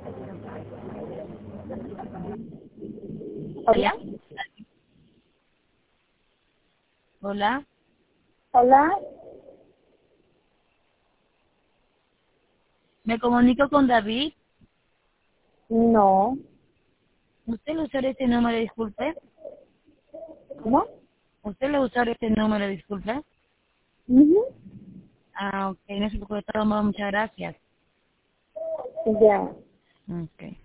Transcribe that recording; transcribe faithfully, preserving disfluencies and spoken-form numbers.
Hola. Hola. Hola. Me comunico con David. No. ¿Usted le usar este número, disculpe? ¿Cómo? ¿Usted le usar este número, disculpe? Ujú. Ah, ok, no se preocupe, de todo modo, muchas gracias. Ya. Ok.